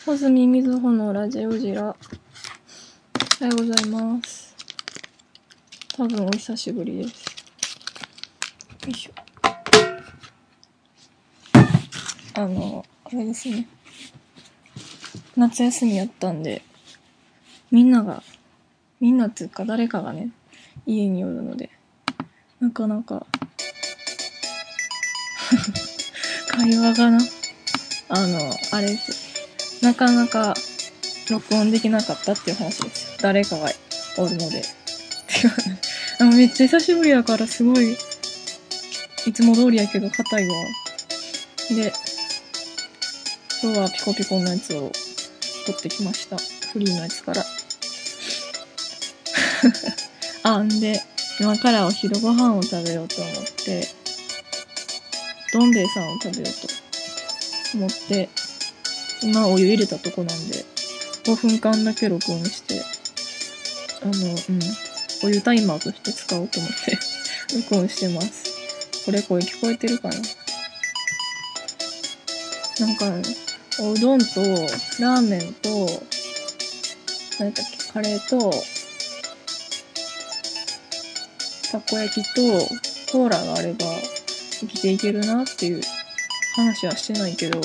穂積みずほのラジオジラ。おはようございます。多分お久しぶりです。よいしょ。あれですね。夏休みやったんで、みんなっていうか誰かがね、家におるので、なかなか、会話がな、あれです。なかなか録音できなかったっていう話です。誰かがおるので。めっちゃ久しぶりやからすごい、いつも通りやけど硬いわ。で、今日はピコピコのやつを取ってきました。フリーのやつから。んで、今からお昼ご飯を食べようと思って、どん兵衛さんを食べようと思って、今お湯入れたとこなんで、5分間だけ録音して、お湯タイマーとして使おうと思って、録音してます。これ声聞こえてるかな？なんか、おうどんと、ラーメンと、何だっけ、カレーと、たこ焼きと、コーラがあれば、生きていけるなっていう話はしてないけど、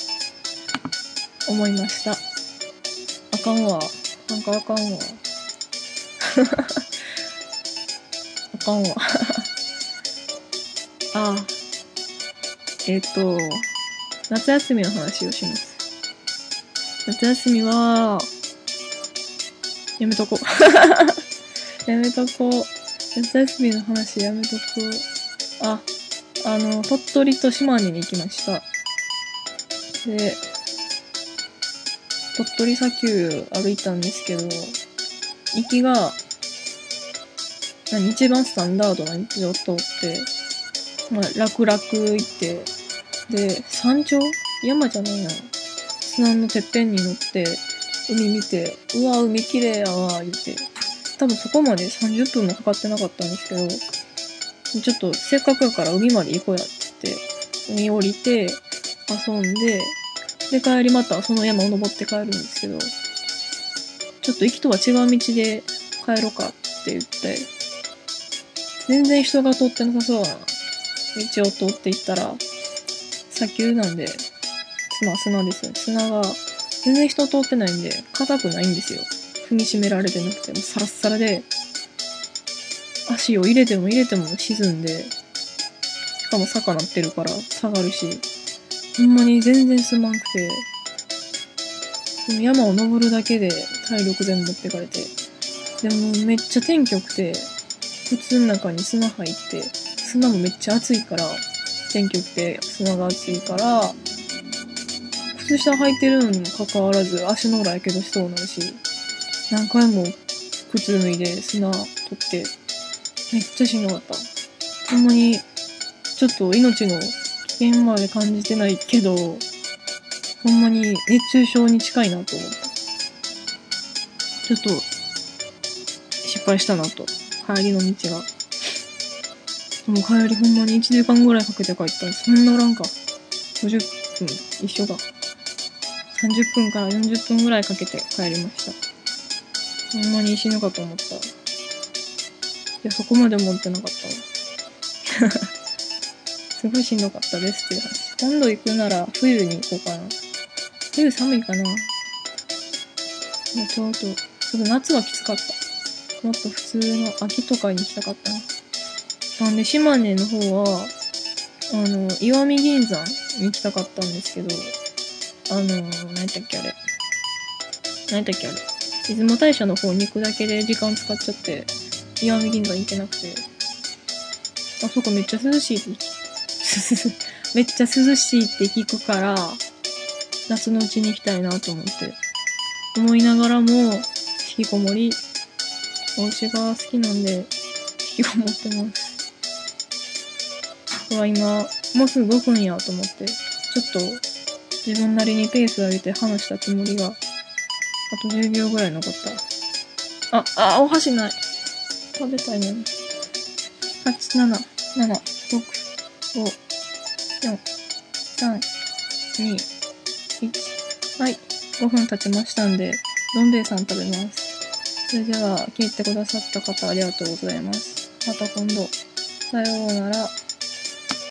思いました。あかんわ。なんかあかんわ。あかんわ。夏休みの話をします。夏休みは、やめとこ。やめとこ。夏休みの話やめとこ。鳥取と島根に行きました。で、鳥取砂丘歩いたんですけど、行きが、一番スタンダードな道を通って、楽々行って、で、山頂？山じゃないな。砂のてっぺんに乗って、海見て、うわ、海綺麗やわ、言って。多分そこまで30分もかかってなかったんですけど、ちょっとせっかくやから海まで行こうやって言って、海降りて、遊んで、で、帰りまたその山を登って帰るんですけど、ちょっと行きとは違う道で帰ろうかって言って、全然人が通ってなさそうな道を通って行ったら、砂丘なんで、砂ですよね。砂が、全然人通ってないんで、硬くないんですよ。踏みしめられてなくて、もうサラッサラで、足を入れても沈んで、しかも坂なってるから下がるし、ほんまに全然すまんくて、山を登るだけで体力全部持ってかれて、でもめっちゃ天気良くて、靴の中に砂入って、砂もめっちゃ暑いから、天気良くて砂が暑いから、靴下履いてるのにもかかわらず足の裏やけどしそうになるし、何回も靴脱いで砂取って、めっちゃしんどかった。ほんまに、ちょっと命の危険まで感じてないけど、ほんまに熱中症に近いなと思った。ちょっと、失敗したなと。帰りの道が。もう帰りほんまに1時間ぐらいかけて帰ったんです。そんなおらんか。50分、一緒か。30分から40分ぐらいかけて帰りました。ほんまに死ぬかと思った。いや、そこまで思ってなかったわ。すごいしんどかったですっていう話。今度行くなら冬に行こうかな。冬寒いかな。ちょっと夏はきつかった。もっと普通の秋とかに行きたかったな。で、島根の方は、石見銀山に行きたかったんですけど、何やったっけあれ。出雲大社の方に行くだけで時間使っちゃって、石見銀山行けなくて、あそこめっちゃ涼しいってめっちゃ涼しいって聞くから、夏のうちに行きたいなと思って、思いながらも、引きこもり、お家が好きなんで、引きこもってます。今、もうすぐ5分やと思って、ちょっと、自分なりにペース上げて話したつもりが、あと10秒ぐらい残った。お箸ない。食べたいのに。8、7、7、6、5、4、3、2、1。 はい。5分経ちましたんで、どん兵衛さん食べます。それでは、聞いてくださった方ありがとうございます。また今度。さようなら。